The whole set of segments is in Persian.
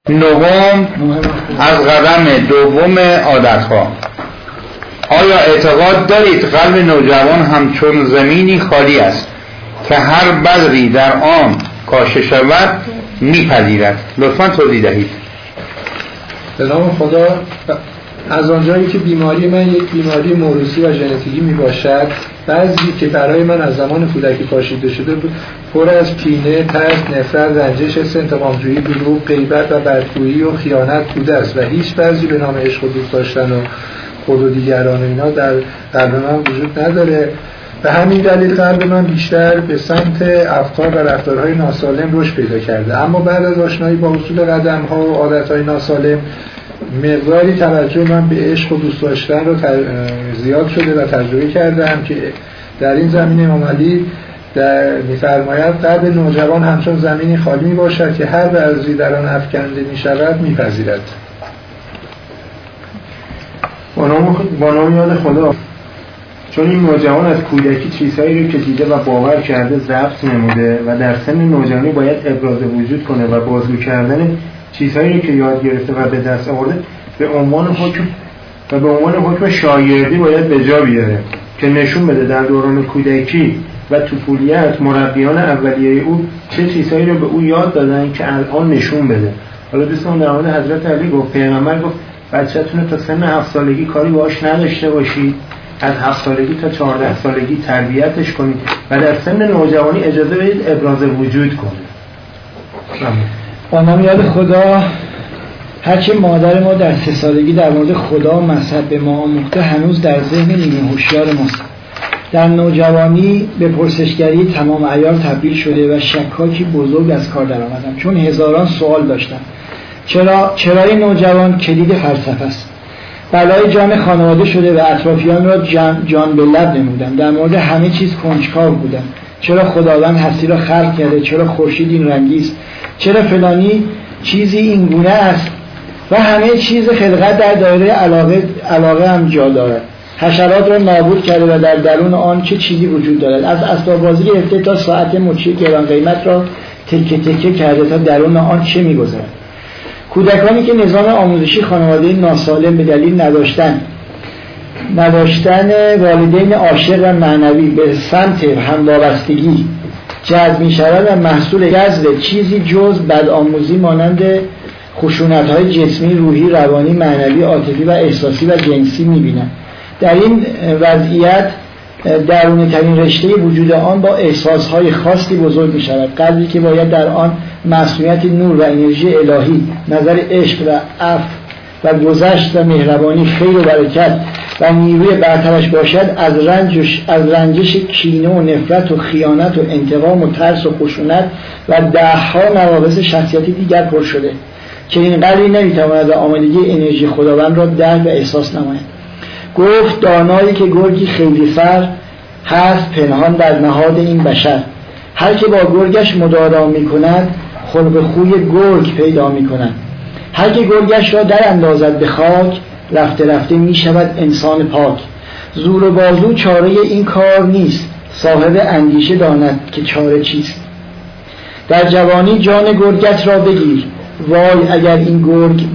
نهم از قدم دوم عادتها. آیا اعتقاد دارید قلب نوجوان همچون زمینی خالی است که هر بذری در آن کاشته شود میپذیرد؟ لطفاً توضیح دهید. به نام خدا. از آنجایی که بیماری من یک بیماری موروثی و ژنتیکی می باشد، بعضی که برای من از زمان کودکی کاشیده شده بود پر از کینه، ترس، نفرت، رنجش، حس انتقام‌جویی، دروغ، غیبت و بدگویی و خیانت بوده است و هیچ بعضی به نام عشق و دوست داشتن و خود و دیگران و اینا در قلب من وجود نداره. به همین دلیل قلب من بیشتر به سمت افکار و رفتارهای ناسالم رشد پیدا کرده. اما بعد از آشنایی با اصول قدم‌ها و عادت‌های ناسالم، مقداری توجه من به عشق و دوست داشتن رو زیاد شده و تجربه کردم که در این زمینه عملی می‌فرماید قلب نوجوان همچون زمینی خالی می‌باشد که هر بذری در آن افکنده می‌شود می‌پذیرد. با نام یاد خدا. چون این نوجوان از کودکی چیزهایی رو که دیده و باور کرده ضبط نموده و در سن نوجوانی باید ابراز وجود کنه و بازگو کردن چیزهایی رو که یاد گرفته و به دست آورده به عنوان حکم شاگردی باید به جا بیاره که نشون بده در دوران کودکی و طفولیت مربیان اولیه او چه چیزهایی رو به او یاد دادن که الان نشون بده. حالا دوستان در مورد حضرت علی گفت، پیغمبر گفت بچه‌تون تا سن 7 سالگی کاری باهاش نداشته باشید، از 7 سالگی تا 14 سالگی تربیتش کنید و در سن نوجوانی اجازه بدید ابراز وجود کنه. با نام یاد خدا. هرچه مادر ما در 3 سالگی در مورد خدا و مذهب به ما آموخته هنوز در ذهن نیمه هوشیار ماست. در نوجوانی به پرسشگری تمام عیار تبدیل شده و شکاکی بزرگ از کار در آمدم، چون هزاران سوال داشتم. چرای نوجوان کلید فلسفه است. بلای جان خانواده شده و اطرافیان را جان به لب نمودم. در مورد همه چیز کنجکاو بودم. چرا خداوند هستی را خلق کرده؟ چرا خورشید این رنگی است؟ چرا فلانی چیزی این گونه است؟ و همه چیز خلقت در دایره علاقه هم جا دارد. حشرات را نابود کرده و در درون آن چه چیزی وجود دارد. از اسباب بازی گرفته تا ساعت مچی گران قیمت را تکه تکه کرده تا درون آن چه می‌گذرد. کودکانی که نظام آموزشی خانواده ناسالم به دلیل نداشتن والدین عاشق و معنوی به سمت هموابستگی جذب می‌شود و محصول جذب چیزی جز بدآموزی مانند خشونت‌های جسمی، روحی، روانی، معنوی، عاطفی و احساسی و جنسی می‌بینند. در این وضعیت درونی‌ترین رشته وجود آن با احساس‌های خاصی بزرگ می‌شود. قلبی که باید در آن معصومیت نور و انرژی الهی، نظر عشق و عفو و گذشت و مهربانی، خیر و برکت و نیروی برترش باشد، از رنجش کینه و نفرت و خیانت و انتقام و ترس و خشونت و ده‌ها نواقص شخصیتی دیگر پر شده که این قلبی نمی‌تواند آمادگی انرژی خداوند را درک و احساس نماید. گفت دانایی که گرگی خیلی فر هست پنهان در نهاد این بشر. هر که با گرگش مدارا می کند خلق خوی گرگ پیدا می کند. هر که گرگش را در اندازد به خاک رفته رفته می شود انسان پاک. زور و بازو چاره این کار نیست، صاحب اندیشه داند که چاره چیست. در جوانی جان گرگت را بگیر، وای اگر این گرگ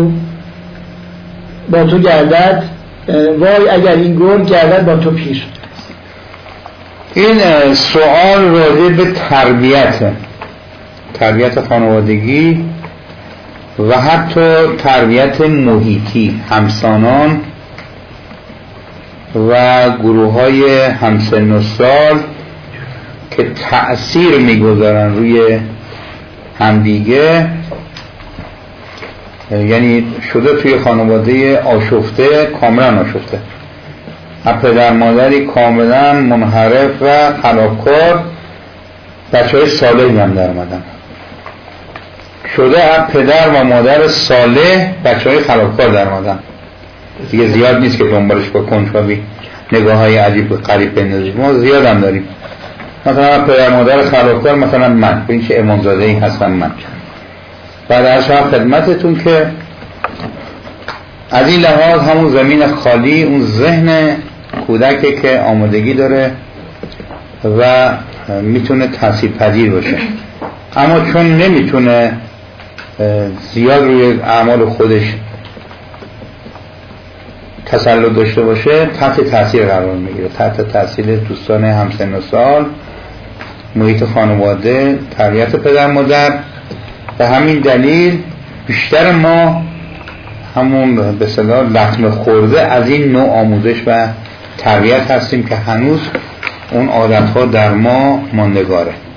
با تو گردد، وای اگر این گرگ گردد با تو پیر. این سوال راجع به تربیت خانوادگی و حتی تربیت محیطی، همسانان و گروه‌های همسن و سال که تأثیر می‌گذارن روی همدیگه، یعنی شده توی خانواده آشفته، کاملا آشفته، پدر مادری کاملا منحرف و خرابکار، بچه‌های صالحی هم در اومدن. شده پدر و مادر صالح، بچه‌های خرابکار در اومدن. دیگه زیاد نیست که دنبالش با کنجکاوی نگاه‌های عجیب و غریب بندازیم. ما زیاد هم داریم. مثلا پدر مادر خرابکار، مثلا من، این چه امامزاده‌ای هستم من. بعد از خدمتتون که از این لحاظ همون زمین خالی، اون ذهن کودکی که آمادگی داره و میتونه تاثیر پذیر باشه، اما چون نمیتونه زیاد روی اعمال خودش تسلط داشته باشه تحت تاثیر قرار میگیره، تحت تاثیر دوستان همسن و سال، محیط خانواده، تربیت پدر مادر. به همین دلیل بیشتر ما همون به اصطلاح لطمه خورده از این نوع آموزش و تربیت هستیم که هنوز اون عادت‌ها در ما ماندگاره.